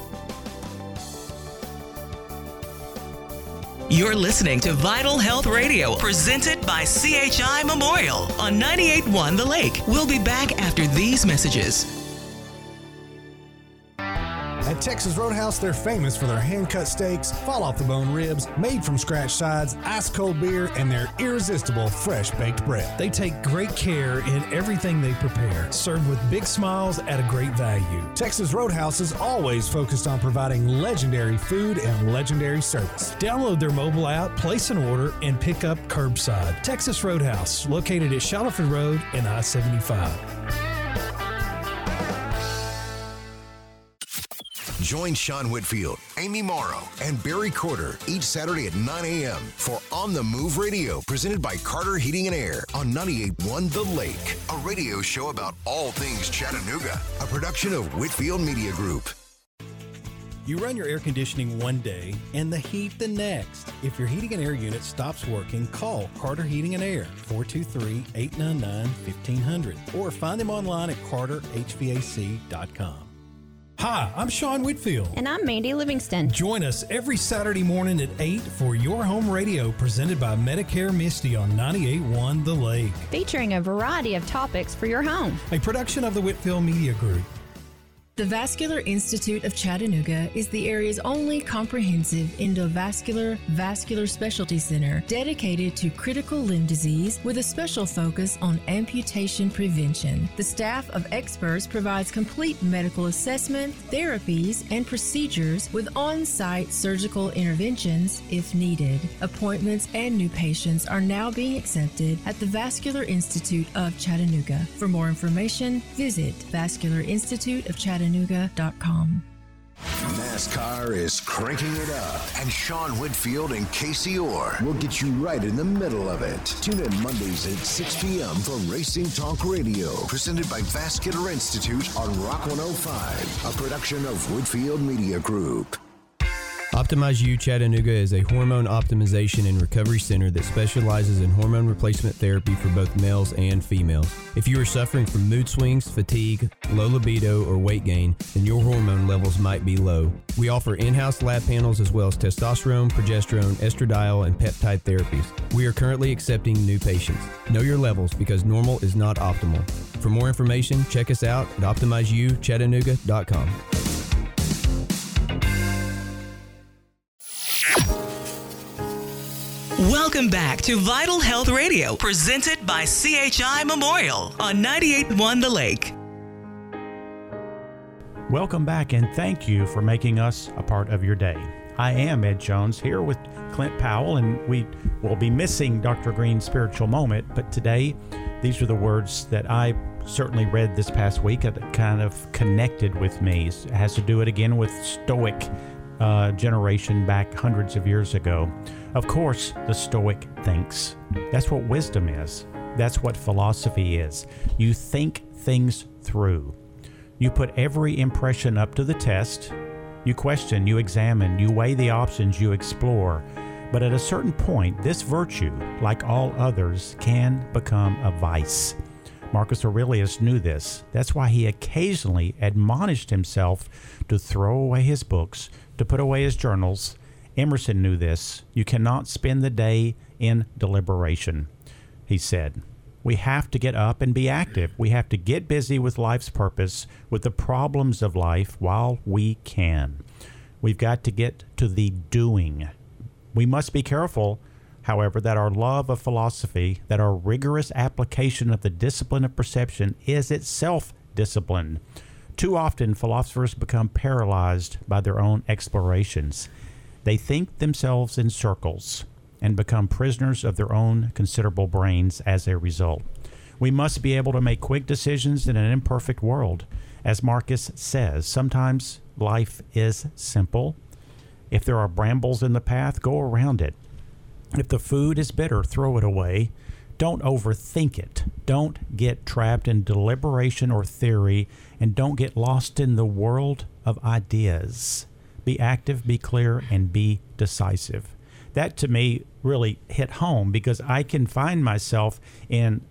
You're listening to Vital Health Radio, presented by CHI Memorial on 98.1 The Lake. We'll be back after these messages. At Texas Roadhouse, they're famous for their hand-cut steaks, fall-off-the-bone ribs, made-from-scratch sides, ice-cold beer, and their irresistible fresh-baked bread. They take great care in everything they prepare, served with big smiles at a great value. Texas Roadhouse is always focused on providing legendary food and legendary service. Download their mobile app, place an order, and pick up curbside. Texas Roadhouse, located at Shallowford Road and I-75. Join Sean Whitfield, Amy Morrow, and Barry Corder each Saturday at 9 a.m. for On the Move Radio, presented by Carter Heating and Air on 98.1 The Lake, a radio show about all things Chattanooga, a production of Whitfield Media Group. You run your air conditioning one day and the heat the next. If your heating and air unit stops working, call Carter Heating and Air, 423-899-1500, or find them online at carterhvac.com. Hi, I'm Sean Whitfield. And I'm Mandy Livingston. Join us every Saturday morning at 8 for Your Home Radio, presented by Medicare Misty on 98.1 The Lake. Featuring a variety of topics for your home. A production of the Whitfield Media Group. The Vascular Institute of Chattanooga is the area's only comprehensive endovascular vascular specialty center dedicated to critical limb disease with a special focus on amputation prevention. The staff of experts provides complete medical assessment, therapies, and procedures with on-site surgical interventions if needed. Appointments and new patients are now being accepted at the Vascular Institute of Chattanooga. For more information, visit vascularinstituteofchattanooga.com. NASCAR is cranking it up, and Sean Whitfield and Casey Orr will get you right in the middle of it. Tune in Mondays at 6 p.m. for Racing Talk Radio, presented by Vascular Institute on Rock 105, a production of Whitfield Media Group. Optimize U Chattanooga is a hormone optimization and recovery center that specializes in hormone replacement therapy for both males and females. If you are suffering from mood swings, fatigue, low libido, or weight gain, then your hormone levels might be low. We offer in-house lab panels as well as testosterone, progesterone, estradiol, and peptide therapies. We are currently accepting new patients. Know your levels because normal is not optimal. For more information, check us out at OptimizeUChattanooga.com. Welcome back to Vital Health Radio, presented by CHI Memorial on 98.1 The Lake. Welcome back, and thank you for making us a part of your day. I am Ed Jones here with Clint Powell, and we will be missing Dr. Green's spiritual moment, but today these are the words that I certainly read this past week that kind of connected with me. It has to do it again with Stoic generation back hundreds of years ago. Of course, the Stoic thinks. That's what wisdom is. That's what philosophy is. You think things through. You put every impression up to the test. You question, you examine, you weigh the options, you explore. But at a certain point, this virtue, like all others, can become a vice. Marcus Aurelius knew this. That's why he occasionally admonished himself to throw away his books, to put away his journals. Emerson knew this. You cannot spend the day in deliberation, he said. We have to get up and be active. We have to get busy with life's purpose, with the problems of life while we can. We've got to get to the doing. We must be careful, however, that our love of philosophy, that our rigorous application of the discipline of perception is itself discipline. Too often, philosophers become paralyzed by their own explorations. They think themselves in circles and become prisoners of their own considerable brains as a result. We must be able to make quick decisions in an imperfect world. As Marcus says, sometimes life is simple. If there are brambles in the path, go around it. If the food is bitter, throw it away. Don't overthink it. Don't get trapped in deliberation or theory, and don't get lost in the world of ideas. Be active, be clear, and be decisive. That, to me, really hit home because I can find myself in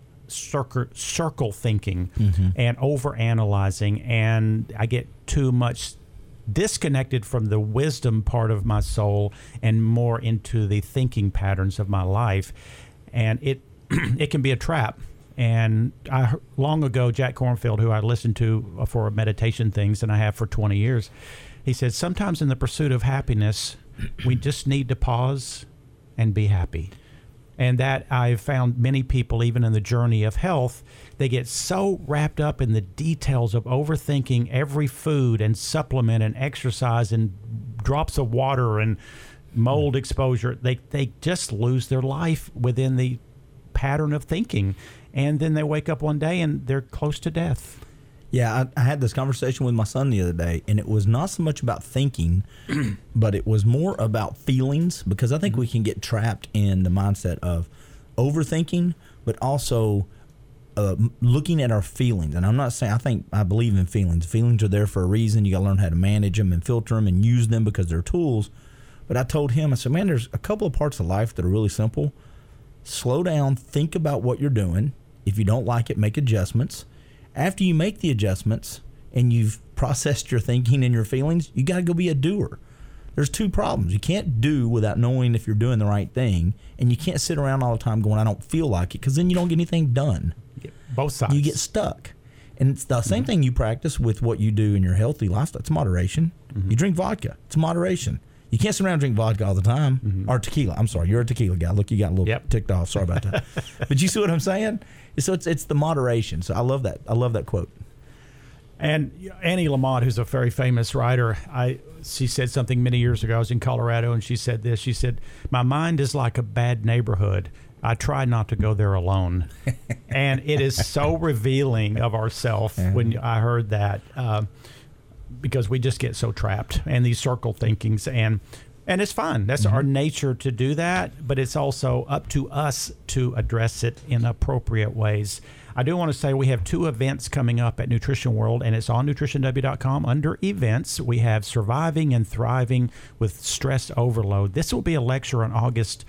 circle thinking and overanalyzing, and I get too much disconnected from the wisdom part of my soul and more into the thinking patterns of my life. And it can be a trap. And long ago, Jack Kornfield, who I listened to for meditation things, and I have for 20 years, he said, sometimes in the pursuit of happiness, we just need to pause and be happy. And that I've found many people, even in the journey of health, they get so wrapped up in the details of overthinking every food and supplement and exercise and drops of water and mold exposure. They just lose their life within the pattern of thinking. And then they wake up one day and they're close to death. Yeah, I had this conversation with my son the other day, and it was not so much about thinking, but it was more about feelings, because I think we can get trapped in the mindset of overthinking, but also looking at our feelings. And I'm not saying, I believe in feelings. Feelings are there for a reason. You got to learn how to manage them and filter them and use them because they're tools. But I told him, I said, man, there's a couple of parts of life that are really simple. Slow down, think about what you're doing. If you don't like it, make adjustments. After you make the adjustments and you've processed your thinking and your feelings, you got to go be a doer. There's two problems. You can't do without knowing if you're doing the right thing, and you can't sit around all the time going, I don't feel like it, because then you don't get anything done. Both sides. You get stuck. And it's the same thing you practice with what you do in your healthy lifestyle. It's moderation. You drink vodka. It's moderation. You can't sit around and drink vodka all the time. Or tequila. I'm sorry. You're a tequila guy. Look, you got a little ticked off. Sorry about that. But you see what I'm saying? So it's the moderation. So I love that. I love that quote. And Annie Lamott, who's a very famous writer, she said something many years ago. I was in Colorado, and she said this. She said, my mind is like a bad neighborhood. I try not to go there alone. And it is so revealing of ourselves when I heard that, because we just get so trapped in these circle thinkings. And it's fine. That's our nature to do that. But it's also up to us to address it in appropriate ways. I do want to say we have 2 events coming up at Nutrition World, and it's on nutritionw.com under events. We have Surviving and Thriving with Stress Overload. This will be a lecture on August.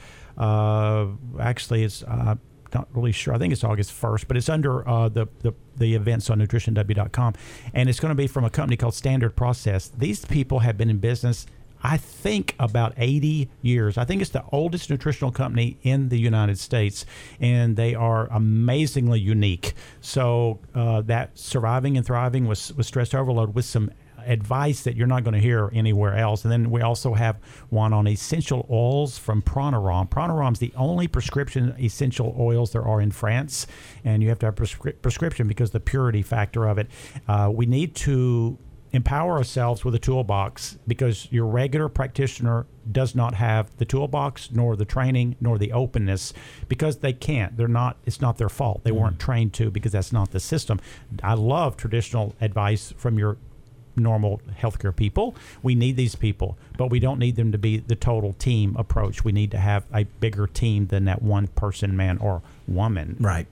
Actually, it's not really sure. I think it's August 1st, but it's under the events on nutritionw.com. And it's going to be from a company called Standard Process. These people have been in business, I think, about 80 years. I think it's the oldest nutritional company in the United States, and they are amazingly unique. So that Surviving and Thriving with Stress Overload with some advice that you're not going to hear anywhere else. And then we also have one on essential oils from Pranarom. Pranarom's the only prescription essential oils there are in France, and you have to have prescription because the purity factor of it. We need to empower ourselves with a toolbox, because your regular practitioner does not have the toolbox, nor the training, nor the openness, because they can't. It's not their fault. They weren't trained to, because that's not the system. I love traditional advice from your normal healthcare people. We need these people, but we don't need them to be the total team approach. We need to have a bigger team than that one person, man or woman. Right.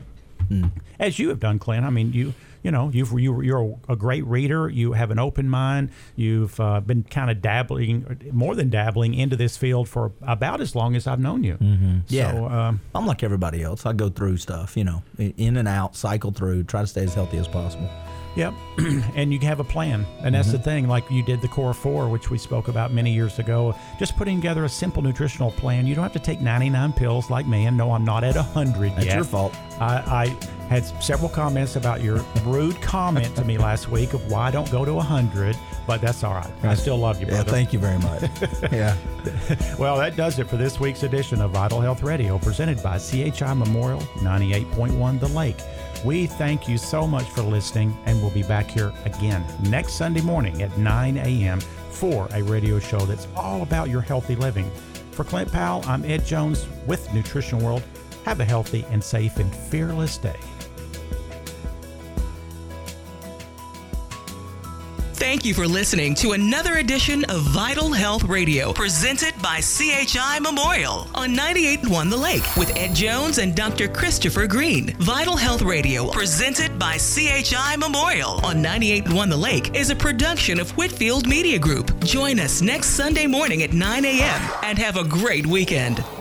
As you have done, Clint. I mean, you're a great reader. You have an open mind. You've been kind of more than dabbling into this field for about as long as I've known you. Yeah. So, I'm like everybody else. I go through stuff, in and out, cycle through, try to stay as healthy as possible. Yep. And you have a plan. And that's the thing, like you did the Core 4, which we spoke about many years ago. Just putting together a simple nutritional plan. You don't have to take 99 pills like me. And no, I'm not at 100 yet. That's your fault. I had several comments about your rude comment to me last week of why I don't go to 100, but that's all right. I still love you, brother. Yeah, thank you very much. Yeah. Well, that does it for this week's edition of Vital Health Radio, presented by CHI Memorial 98.1 The Lake. We thank you so much for listening, and we'll be back here again next Sunday morning at 9 a.m. for a radio show that's all about your healthy living. For Clint Powell, I'm Ed Jones with Nutrition World. Have a healthy and safe and fearless day. Thank you for listening to another edition of Vital Health Radio, presented by CHI Memorial on 98.1 The Lake with Ed Jones and Dr. Christopher Green. Vital Health Radio, presented by CHI Memorial on 98.1 The Lake, is a production of Whitfield Media Group. Join us next Sunday morning at 9 a.m. and have a great weekend.